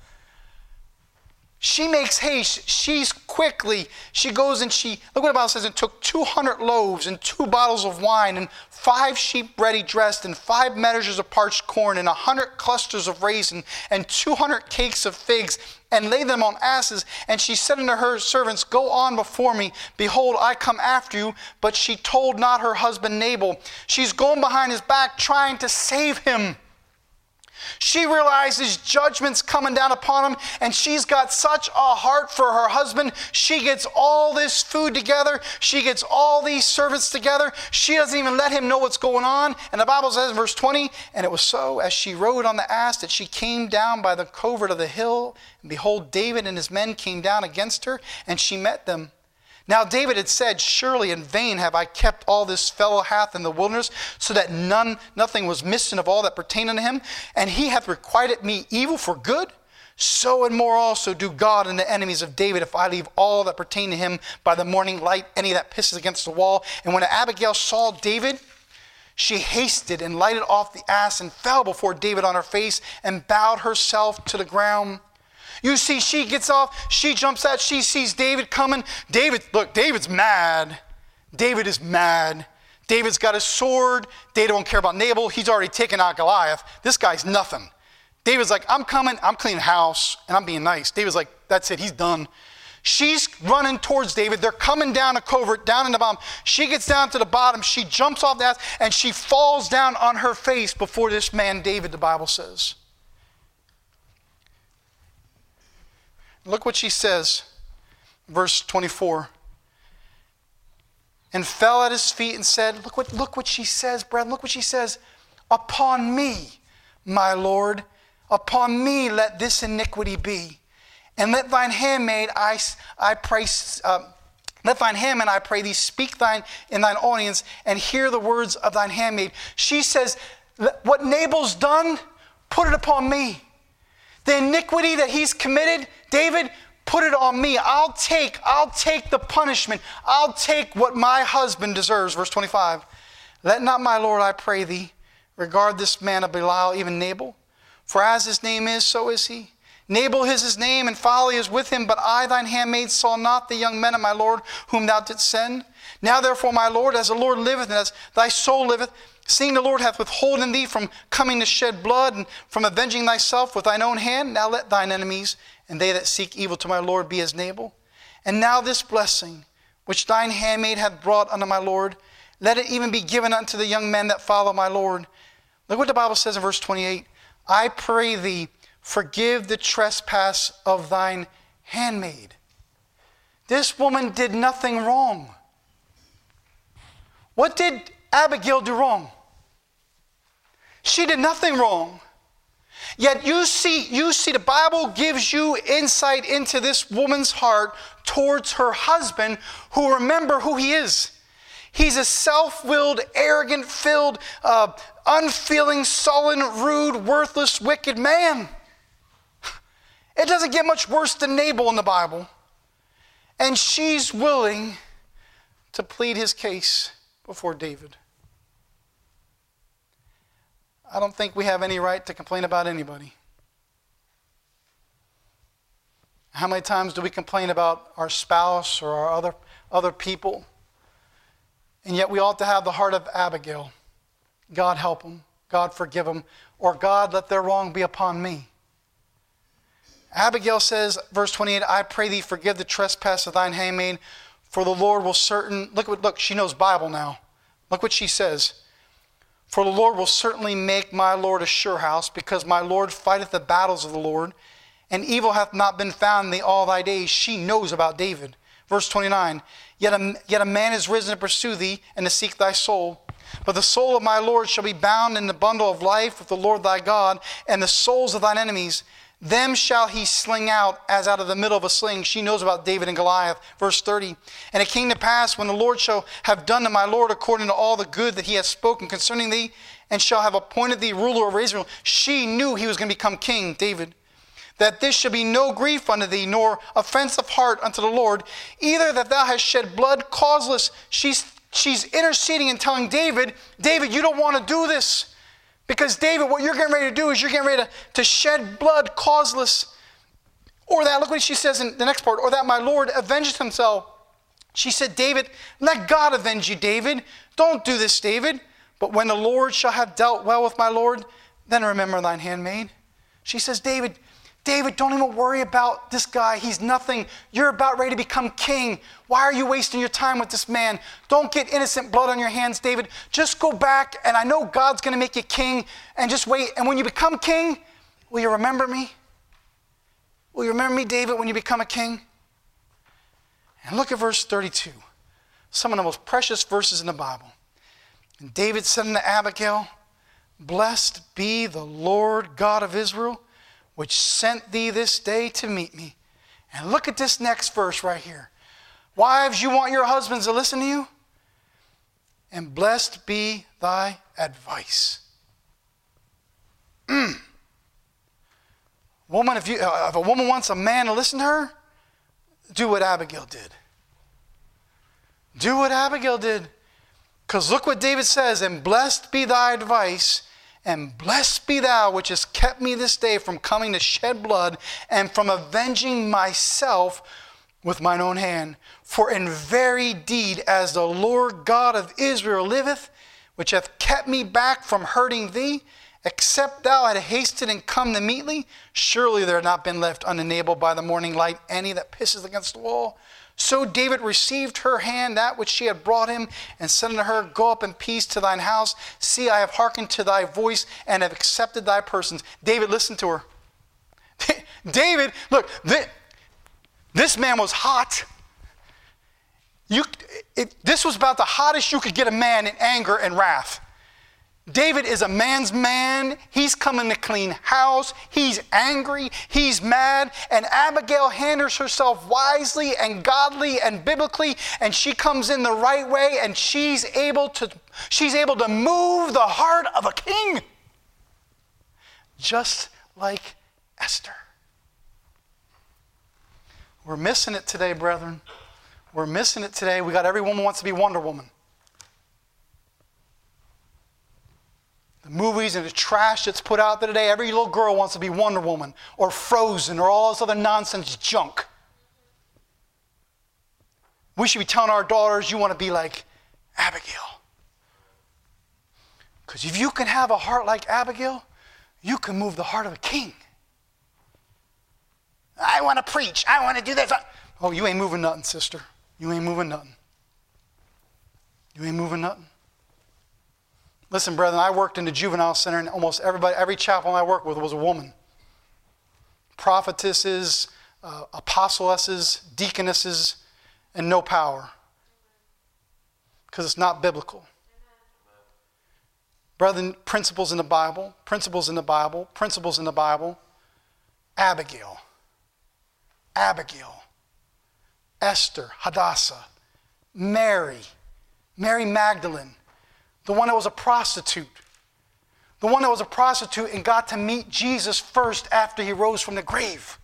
She makes haste. She goes and look what the Bible says, it took 200 loaves and 2 bottles of wine and 5 sheep ready dressed and 5 measures of parched corn and 100 clusters of raisin and 200 cakes of figs and laid them on asses. And she said unto her servants, go on before me. Behold, I come after you. But she told not her husband Nabal. She's going behind his back trying to save him. She realizes judgment's coming down upon him, and she's got such a heart for her husband. She gets all this food together. She gets all these servants together. She doesn't even let him know what's going on. And the Bible says in verse 20, and it was so, as she rode on the ass, that she came down by the covert of the hill, and behold, David and his men came down against her, and she met them. Now David had said, surely in vain have I kept all this fellow hath in the wilderness, so that nothing was missing of all that pertained unto him. And he hath requited me evil for good. So and more also do God and the enemies of David, if I leave all that pertain to him by the morning light, any that pisses against the wall. And when Abigail saw David, she hasted and lighted off the ass and fell before David on her face and bowed herself to the ground. You see, she gets off, she jumps out, she sees David coming. David's mad. David is mad. David's got his sword. David don't care about Nabal. He's already taken out Goliath. This guy's nothing. David's like, I'm coming, I'm cleaning house, and I'm being nice. David's like, that's it, he's done. She's running towards David. They're coming down a covert, down in the bottom. She gets down to the bottom. She jumps off the ass, and she falls down on her face before this man David, the Bible says. Look what she says, verse 24. And fell at his feet and said, look what she says, Brad, look what she says. Upon me, my Lord, upon me let this iniquity be. And let thine handmaid, I pray, let thine handmaid, I pray thee, speak in thine audience and hear the words of thine handmaid. She says, what Nabal's done, put it upon me. The iniquity that he's committed, David, put it on me. I'll take the punishment. I'll take what my husband deserves. Verse 25. Let not my Lord, I pray thee, regard this man of Belial, even Nabal. For as his name is, so is he. Nabal is his name, and folly is with him. But I, thine handmaid, saw not the young men of my Lord, whom thou didst send. Now therefore, my Lord, as the Lord liveth, and as thy soul liveth, seeing the Lord hath withholden thee from coming to shed blood, and from avenging thyself with thine own hand, now let thine enemies, and they that seek evil to my Lord, be as Nabal. And now this blessing, which thine handmaid hath brought unto my Lord, let it even be given unto the young men that follow my Lord. Look what the Bible says in verse 28. I pray thee, forgive the trespass of thine handmaid. This woman did nothing wrong. What did Abigail do wrong? She did nothing wrong. Yet you see the Bible gives you insight into this woman's heart towards her husband, who, remember who he is. He's a self-willed, arrogant, filled, unfeeling, sullen, rude, worthless, wicked man. It doesn't get much worse than Nabal in the Bible. And she's willing to plead his case before David. I don't think we have any right to complain about anybody. How many times do we complain about our spouse or our other people? And yet we ought to have the heart of Abigail. God help them. God forgive them. Or God, let their wrong be upon me. Abigail says, verse 28, I pray thee forgive the trespass of thine handmaid, for the Lord will look, she knows Bible now. Look what she says. For the Lord will certainly make my Lord a sure house, because my Lord fighteth the battles of the Lord, and evil hath not been found in thee all thy days. She knows about David. Verse 29, yet a man is risen to pursue thee, and to seek thy soul. But the soul of my Lord shall be bound in the bundle of life with the Lord thy God, and the souls of thine enemies, them shall he sling out as out of the middle of a sling. She knows about David and Goliath. Verse 30. And it came to pass, when the Lord shall have done to my Lord according to all the good that he hath spoken concerning thee, and shall have appointed thee ruler over Israel. She knew he was going to become king, David. That this shall be no grief unto thee, nor offense of heart unto the Lord, either that thou hast shed blood causeless. She's interceding and telling David, David, you don't want to do this. Because David, what you're getting ready to do is you're getting ready to shed blood causeless. Or that, look what she says in the next part, or that my Lord avengeth himself. She said, David, let God avenge you, David. Don't do this, David. But when the Lord shall have dealt well with my Lord, then remember thine handmaid. She says, David, don't even worry about this guy. He's nothing. You're about ready to become king. Why are you wasting your time with this man? Don't get innocent blood on your hands, David. Just go back, and I know God's going to make you king, and just wait. And when you become king, will you remember me? Will you remember me, David, when you become a king? And look at verse 32. Some of the most precious verses in the Bible. And David said unto Abigail, blessed be the Lord God of Israel, which sent thee this day to meet me. And look at this next verse right here. Wives, you want your husbands to listen to you? And blessed be thy advice. Woman, if a woman wants a man to listen to her, do what Abigail did. Do what Abigail did. Because look what David says, and blessed be thy advice, and blessed be thou, which hast kept me this day from coming to shed blood, and from avenging myself with mine own hand. For in very deed, as the Lord God of Israel liveth, which hath kept me back from hurting thee, except thou had hasted and come to meet me, surely there had not been left unenabled by the morning light any that pisses against the wall. So David received her hand that which she had brought him, and said unto her, go up in peace to thine house. See, I have hearkened to thy voice, and have accepted thy persons. David listened to her. David, look, this man was hot. This was about the hottest you could get a man in anger and wrath. David is a man's man. He's coming to clean house. He's angry. He's mad. And Abigail handles herself wisely and godly and biblically, and she comes in the right way, and she's able to move the heart of a king. Just like Esther. We're missing it today, brethren. We're missing it today. We got every woman wants to be Wonder Woman. The movies and the trash that's put out there today, every little girl wants to be Wonder Woman or Frozen or all this other nonsense junk. We should be telling our daughters, you want to be like Abigail. Because if you can have a heart like Abigail, you can move the heart of a king. I want to preach. I want to do this. Oh, you ain't moving nothing, sister. You ain't moving nothing. You ain't moving nothing. Listen, brethren, I worked in the juvenile center, and almost every chaplain I worked with was a woman. Prophetesses, apostolesses, deaconesses, and no power. because it's not biblical. Brethren, principles in the Bible, principles in the Bible, principles in the Bible. Abigail, Esther, Hadassah, Mary Magdalene, the one that was a prostitute. The one that was a prostitute and got to meet Jesus first after he rose from the grave.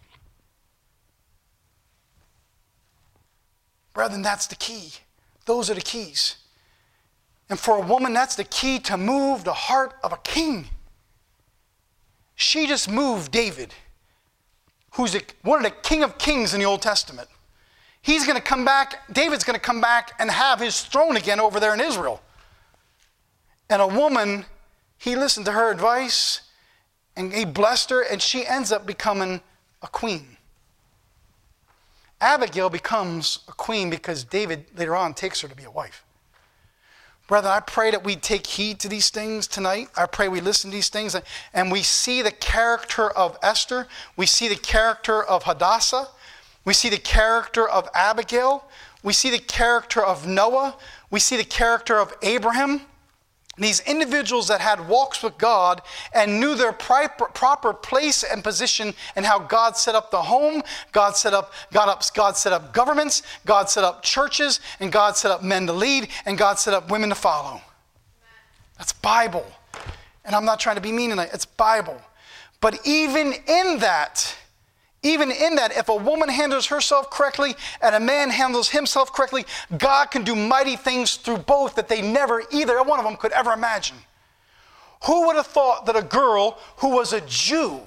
Brethren, that's the key. Those are the keys. And for a woman, that's the key to move the heart of a king. She just moved David, who's one of the king of kings in the Old Testament. He's going to come back, David's going to come back and have his throne again over there in Israel. And a woman, he listened to her advice and he blessed her, and she ends up becoming a queen. Abigail becomes a queen because David later on takes her to be a wife. Brethren, I pray that we take heed to these things tonight. I pray we listen to these things and we see the character of Esther. We see the character of Hadassah. We see the character of Abigail. We see the character of Noah. We see the character of Abraham. These individuals that had walks with God and knew their proper place and position and how God set up the home, God set up governments, God set up churches, and God set up men to lead, and God set up women to follow. That's Bible. And I'm not trying to be mean tonight. It's Bible. But even in that, if a woman handles herself correctly and a man handles himself correctly, God can do mighty things through both that they never, either one of them, could ever imagine. Who would have thought that a girl who was a Jew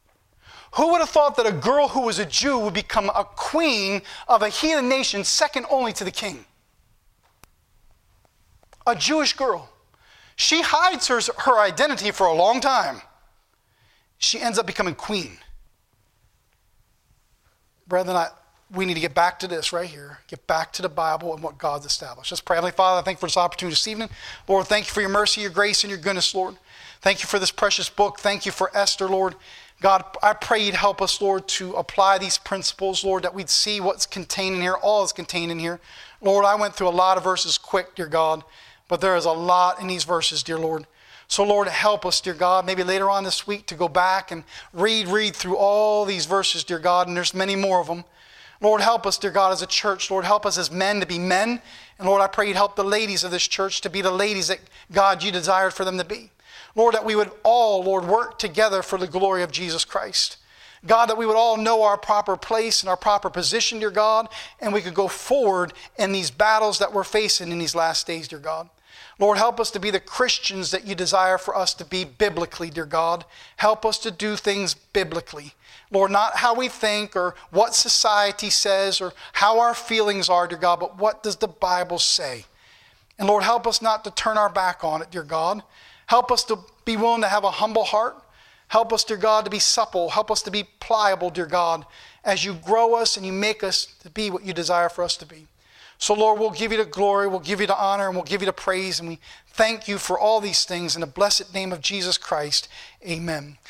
would become a queen of a heathen nation second only to the king? A Jewish girl. She hides her identity for a long time. She ends up becoming queen. Brethren, we need to get back to this right here. Get back to the Bible and what God's established. Let's pray. Heavenly Father, I thank you for this opportunity this evening. Lord, thank you for your mercy, your grace, and your goodness, Lord. Thank you for this precious book. Thank you for Esther, Lord. God, I pray you'd help us, Lord, to apply these principles, Lord, that we'd see what's contained in here, all that's contained in here. Lord, I went through a lot of verses quick, dear God, but there is a lot in these verses, dear Lord. So, Lord, help us, dear God, maybe later on this week to go back and read through all these verses, dear God, and there's many more of them. Lord, help us, dear God, as a church. Lord, help us as men to be men. And Lord, I pray you'd help the ladies of this church to be the ladies that, God, you desired for them to be. Lord, that we would all, Lord, work together for the glory of Jesus Christ. God, that we would all know our proper place and our proper position, dear God, and we could go forward in these battles that we're facing in these last days, dear God. Lord, help us to be the Christians that you desire for us to be biblically, dear God. Help us to do things biblically. Lord, not how we think or what society says or how our feelings are, dear God, but what does the Bible say? And Lord, help us not to turn our back on it, dear God. Help us to be willing to have a humble heart. Help us, dear God, to be supple. Help us to be pliable, dear God, as you grow us and you make us to be what you desire for us to be. So, Lord, we'll give you the glory, we'll give you the honor, and we'll give you the praise, and we thank you for all these things in the blessed name of Jesus Christ. Amen.